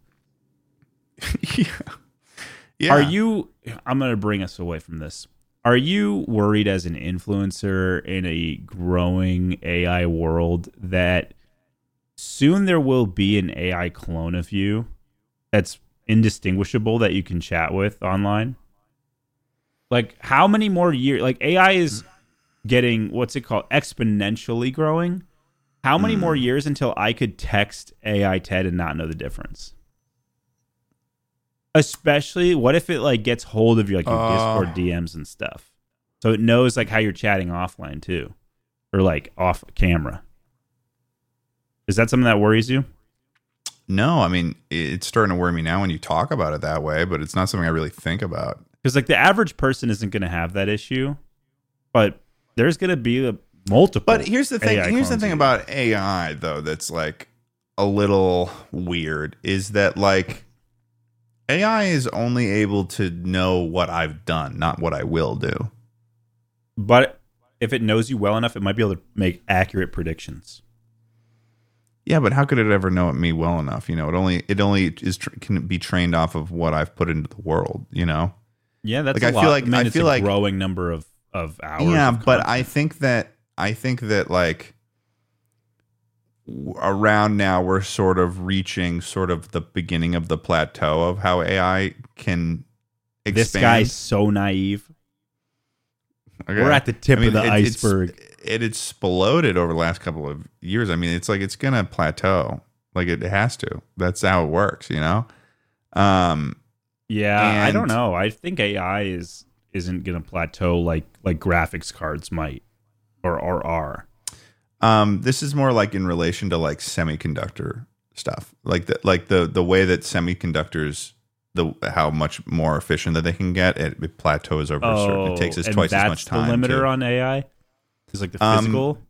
Yeah. I'm going to bring us away from this. Are you worried as an influencer in a growing AI world that soon there will be an AI clone of you that's indistinguishable that you can chat with online? Like, how many more years? Like, AI is getting, what's it called, exponentially growing. How many more years until I could text AI Ted and not know the difference? Especially, what if it like gets hold of your Discord DMs and stuff, so it knows like how you're chatting offline too, or like off camera? Is that something that worries you? No, I mean, it's starting to worry me now when you talk about it that way, but it's not something I really think about. Because like the average person isn't going to have that issue, but there's going to be multiple. But here's the thing. Here's the thing about AI though that's like a little weird is that like AI is only able to know what I've done, not what I will do. But if it knows you well enough, it might be able to make accurate predictions. Yeah, but how could it ever know me well enough? It only can be trained off of what I've put into the world. Yeah, that's like, a lot. I feel like growing number of hours. Yeah, but I think that like around now we're sort of reaching sort of the beginning of the plateau of how AI can expand. This guy's so naive. Okay. We're at the tip of the iceberg. It exploded over the last couple of years. I mean, it's like it's gonna plateau. Like it has to. That's how it works, Yeah, I don't know. I think AI isn't gonna plateau like graphics cards might or are. This is more like in relation to like semiconductor stuff, like the way that semiconductors, how much more efficient that they can get, it plateaus over a certain. It takes us twice as much time. The limiter on AI is like the physical.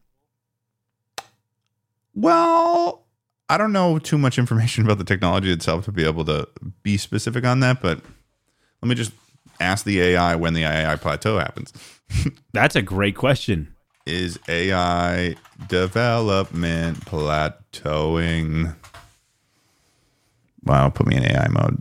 Well, I don't know too much information about the technology itself to be able to be specific on that, but let me just ask the AI when the AI plateau happens. That's a great question. Is AI development plateauing? Wow, put me in AI mode.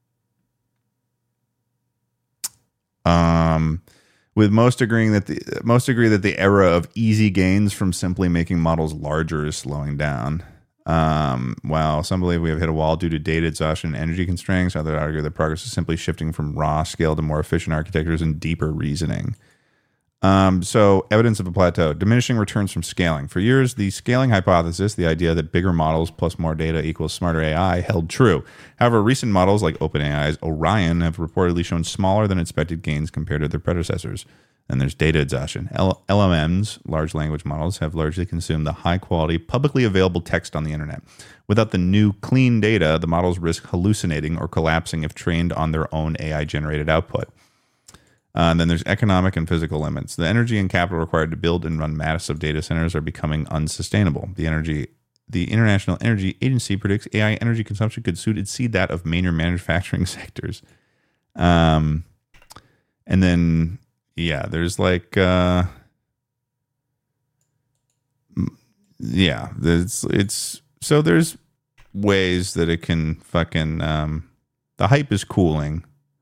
With most agree that the era of easy gains from simply making models larger is slowing down. While some believe we have hit a wall due to data exhaustion and energy constraints, others argue that progress is simply shifting from raw scale to more efficient architectures and deeper reasoning. So evidence of a plateau, diminishing returns from scaling. For years, the scaling hypothesis, the idea that bigger models plus more data equals smarter AI, held true. However, recent models like OpenAI's Orion have reportedly shown smaller than expected gains compared to their predecessors. And there's data exhaustion. LLMs, large language models, have largely consumed the high-quality, publicly available text on the internet. Without the new, clean data, the models risk hallucinating or collapsing if trained on their own AI-generated output. And then there's economic and physical limits. The energy and capital required to build and run massive data centers are becoming unsustainable. The International Energy Agency predicts AI energy consumption could soon exceed that of major manufacturing sectors. And then, yeah, there's like, there's ways that it can fucking, the hype is cooling.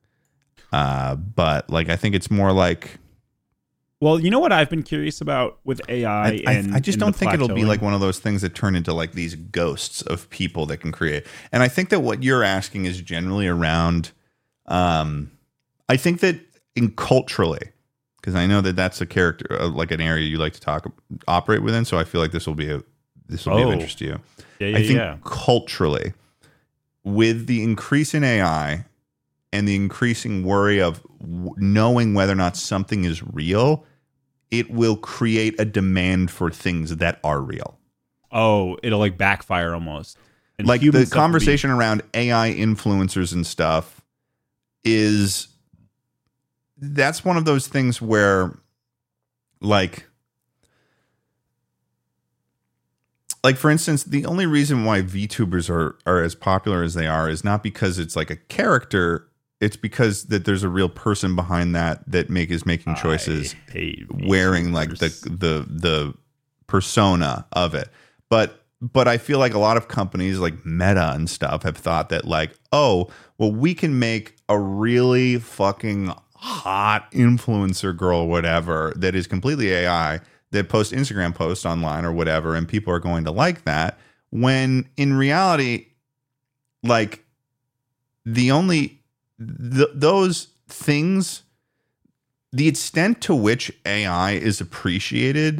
But like, I think it's more like, well, you know what I've been curious about with AI, I just don't think it'll be like one of those things that turn into like these ghosts of people that can create. And I think that what you're asking is generally around, I think that culturally, because I know that that's a character, like an area you like to operate within. So I feel like this will be of interest to you. Yeah, I think culturally, with the increase in AI and the increasing worry of knowing whether or not something is real, it will create a demand for things that are real. Oh, it'll like backfire almost. And like the conversation around AI influencers and stuff that's one of those things where like for instance, the only reason why VTubers are as popular as they are is not because it's like a character. It's because that there's a real person behind that is making choices, wearing like the persona of it. But I feel like a lot of companies like Meta and stuff have thought that like, oh, well, we can make a really fucking hot influencer girl or whatever that is completely AI that posts Instagram posts online or whatever, and people are going to like that. When in reality, like those things, the extent to which AI is appreciated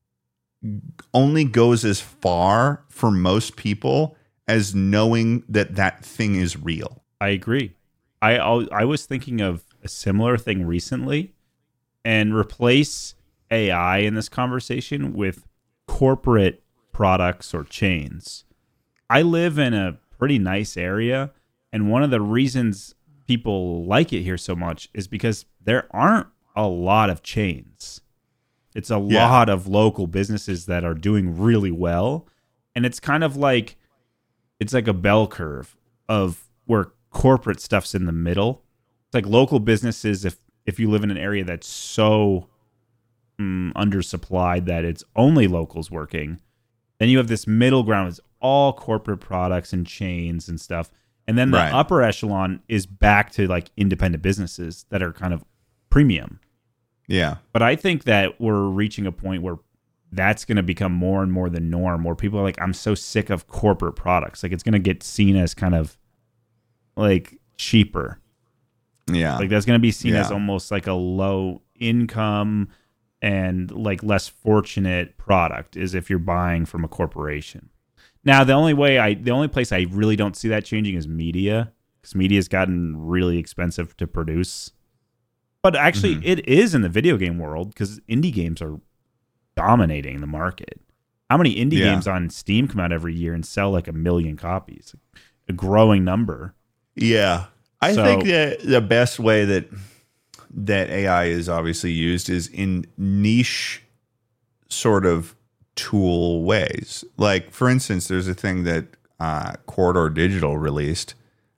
only goes as far for most people as knowing that that thing is real. I agree. I was thinking of a similar thing recently, and replace AI in this conversation with corporate products or chains. I live in a pretty nice area, and one of the reasons people like it here so much is because there aren't a lot of chains. It's a lot of local businesses that are doing really well, and it's kind of like it's like a bell curve of where corporate stuff's in the middle. It's like local businesses, if you live in an area that's so undersupplied that it's only locals working, then you have this middle ground. It's all corporate products and chains and stuff. And then the upper echelon is back to like independent businesses that are kind of premium. Yeah. But I think that we're reaching a point where that's going to become more and more the norm, where people are like, I'm so sick of corporate products. Like, it's going to get seen as kind of like cheaper. Yeah. Like, that's going to be seen as almost like a low income and like less fortunate product is if you're buying from a corporation. Now, the only place I really don't see that changing is media, because media's gotten really expensive to produce. But actually, it is in the video game world, because indie games are dominating the market. How many indie games on Steam come out every year and sell like 1 million copies? A growing number. Yeah. I think that the best way that AI is obviously used is in niche sort of tool ways. Like, for instance, there's a thing that Corridor Digital released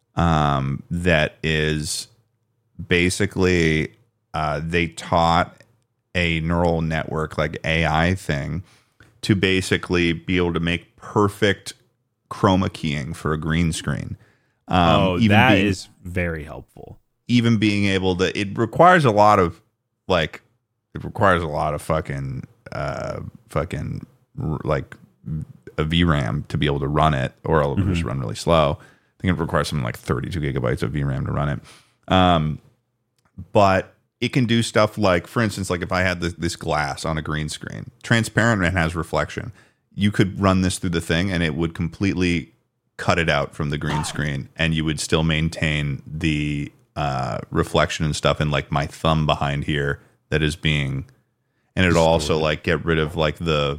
that is basically they taught a neural network like AI thing to basically be able to make perfect chroma keying for a green screen. That is very helpful. Even being able to, it requires a lot of fucking like a VRAM to be able to run it, or it'll just run really slow. I think it requires something like 32 gigabytes of VRAM to run it. But it can do stuff like, for instance, like if I had this glass on a green screen, transparent and has reflection, you could run this through the thing and it would completely cut it out from the green screen, and you would still maintain the reflection and stuff, and like my thumb behind here that is being, and it'll also like get rid of like the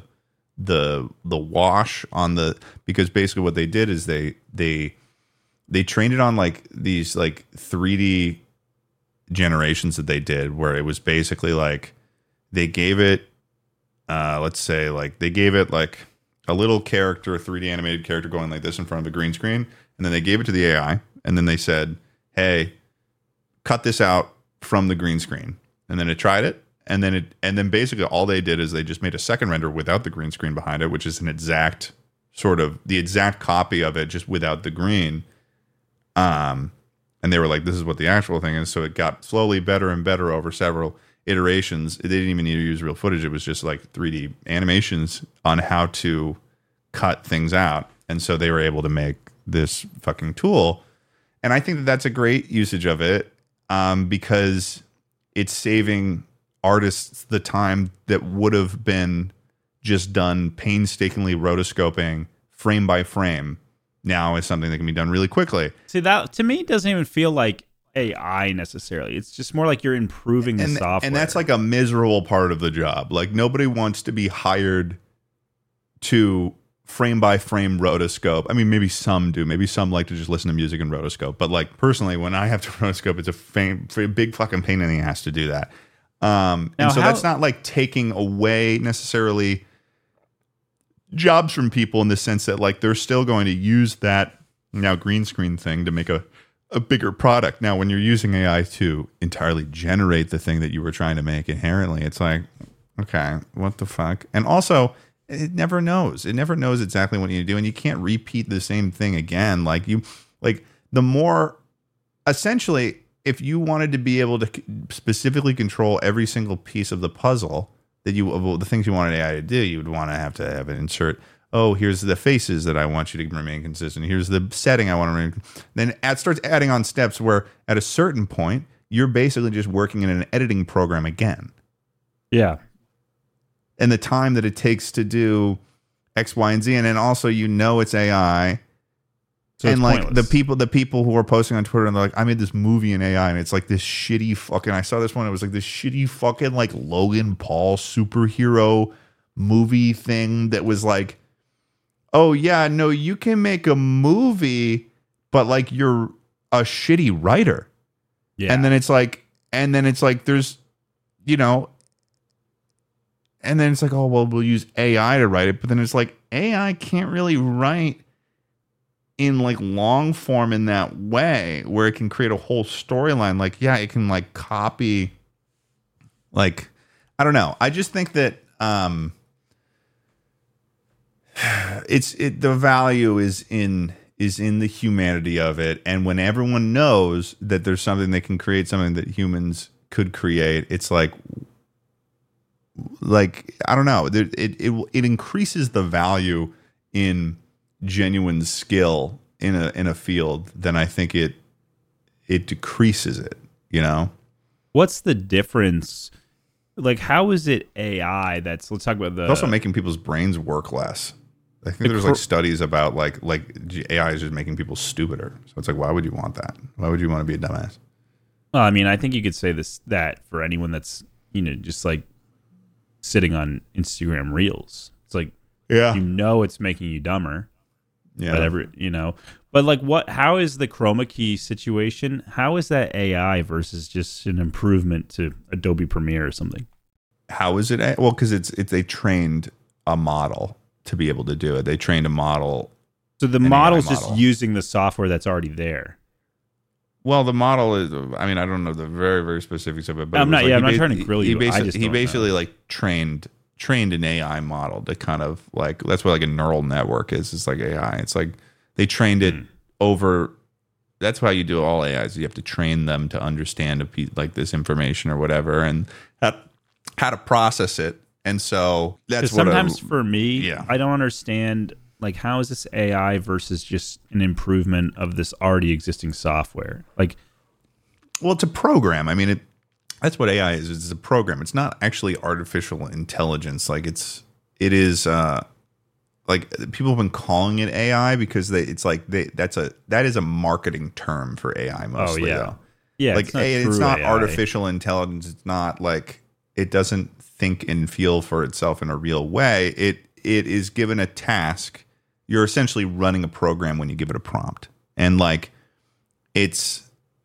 wash on the, because basically what they did is they trained it on like these like 3D generations that they did, where it was basically like they gave it let's say like they gave it like a little character, a 3D animated character going like this in front of a green screen, and then they gave it to the AI, and then they said, hey, cut this out from the green screen. And then it tried it, and then basically all they did is they just made a second render without the green screen behind it, which is an exact sort of the exact copy of it, just without the green. And they were like, this is what the actual thing is. So it got slowly better and better over several iterations. They didn't even need to use real footage. It was just like 3D animations on how to cut things out. And so they were able to make this fucking tool. And I think that that's a great usage of it, because it's saving artists the time that would have been just done painstakingly rotoscoping frame by frame. Now is something that can be done really quickly. See, that to me doesn't even feel like AI necessarily. It's just more like you're improving the software. And that's like a miserable part of the job. Like, nobody wants to be hired to frame by frame rotoscope. I mean, maybe some do. Maybe some like to just listen to music and rotoscope. But like personally, when I have to rotoscope, it's a big fucking pain in the ass to do that. And so that's not like taking away necessarily jobs from people, in the sense that like they're still going to use that now green screen thing to make a bigger product. Now, when you're using AI to entirely generate the thing that you were trying to make inherently, it's like, okay, what the fuck? And also, it never knows. It never knows exactly what you do, and you can't repeat the same thing again. Essentially, if you wanted to be able to specifically control every single piece of the puzzle the things you wanted AI to do, you would want to have an insert. Oh, here's the faces that I want you to remain consistent. Here's the setting I want to remain. Then it starts adding on steps where at a certain point, you're basically just working in an editing program again. Yeah. And the time that it takes to do X, Y, and Z. And then also, it's AI. So and like pointless. the people who are posting on Twitter and they're like, I made this movie in AI and it's like this shitty fucking, I saw this one, it was like this shitty fucking like Logan Paul superhero movie thing that was like, oh yeah, no, you can make a movie, but like you're a shitty writer. Yeah. And then it's like there's, and then it's like, oh, well, we'll use AI to write it. But then it's like AI can't really write in like long form in that way where it can create a whole storyline. Like, yeah, it can like copy, like, I don't know. I just think that the value is in the humanity of it. And when everyone knows that there's something that can create something that humans could create, it's like I don't know. It increases the value in genuine skill in a field, then I think it decreases it, What's the difference? Like, how is it AI let's talk about it's also making people's brains work less. I think there's like studies about like AI is just making people stupider. So it's like, why would you want that? Why would you want to be a dumbass? Well, I mean, I think you could say that for anyone that's, just like sitting on Instagram Reels. It's like, yeah, it's making you dumber. Yeah. But like how is the chroma key situation? How is that AI versus just an improvement to Adobe Premiere or something? How is it? Well, because they trained a model to be able to do it. They trained a model. So the model's just using the software that's already there. Well, the model is, I mean, I don't know the very, very specifics of it, but I'm not trying to grill you. He basically like trained an AI model to kind of like, that's what like a neural network is. It's like AI. It's like they trained it over. That's why you do all AIs. You have to train them to understand like this information or whatever, and how to process it. And so that's what sometimes for me, I don't understand. Like, how is this AI versus just an improvement of this already existing software? Like, well, it's a program. I mean, that's what AI is. It's a program. It's not actually artificial intelligence. Like it is. Like people have been calling it AI because that is a marketing term for AI mostly. Oh yeah, though. Yeah. Like it's not artificial intelligence. It's not like it doesn't think and feel for itself in a real way. It is given a task. You're essentially running a program when you give it a prompt, and like it's.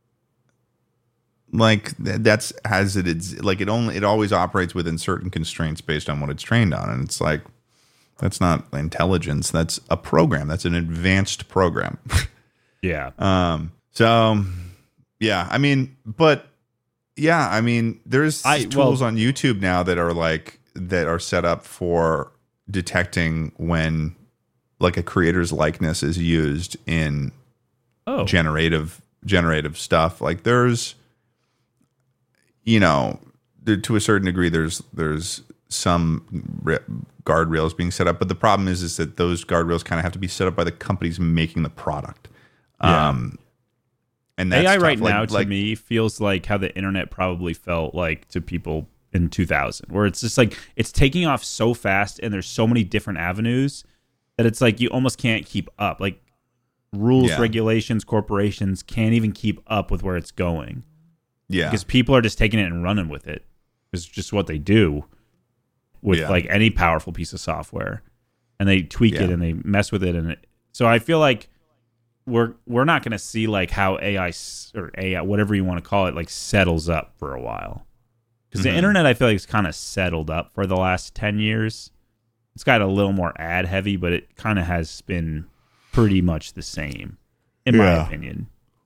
Like that's has it. It's like it always operates within certain constraints based on what it's trained on, and it's like that's not intelligence. That's a program. That's an advanced program. Yeah. So yeah. I mean, but yeah. I mean, there's tools on YouTube now that are set up for detecting when like a creator's likeness is used in generative stuff. Like there's. To a certain degree, there's some guardrails being set up, but the problem is that those guardrails kind of have to be set up by the companies making the product. Yeah. And that's AI tough. right now to me feels like how the internet probably felt like to people in 2000, where it's just like it's taking off so fast and there's so many different avenues that it's like you almost can't keep up. Like rules, regulations, corporations can't even keep up with where it's going. Yeah, because people are just taking it and running with it. It's just what they do with like any powerful piece of software, and they tweak it and they mess with it. So I feel like we're not going to see like how AI or AI, whatever you want to call it, like settles up for a while. Because the internet, I feel like, is kind of settled up for the last 10 years. It's got a little more ad heavy, but it kind of has been pretty much the same, in my opinion.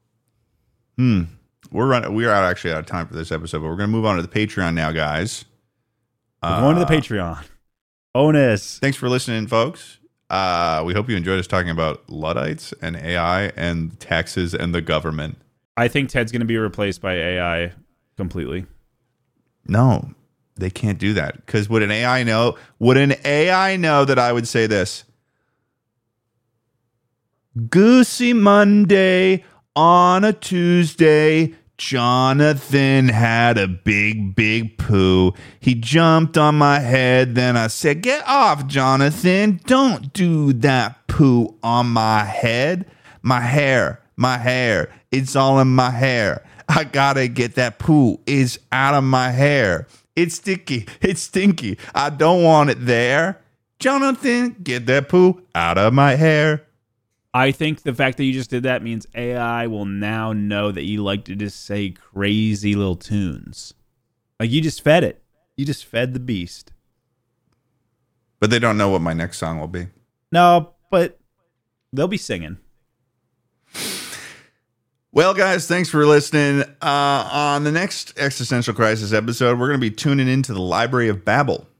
We are actually out of time for this episode, but we're going to move on to the Patreon now, guys. We're going to the Patreon. Bonus. Thanks for listening, folks. We hope you enjoyed us talking about Luddites and AI and taxes and the government. I think Ted's going to be replaced by AI completely. No, they can't do that. Because would an AI know? Would an AI know that I would say this? Goosey Monday on a Tuesday. Jonathan had a big poo. He jumped on my head. Then I said, get off, Jonathan. Don't do that poo on my head. My hair. It's all in my hair. I gotta get that poo. It's out of my hair. It's sticky. It's stinky. I don't want it there. Jonathan, get that poo out of my hair. I think the fact that you just did that means AI will now know that you like to just say crazy little tunes. Like you just fed it. You just fed the beast. But they don't know what my next song will be. No, but they'll be singing. Well, guys, thanks for listening. On the next Existential Crisis episode, we're going to be tuning into the Library of Babel.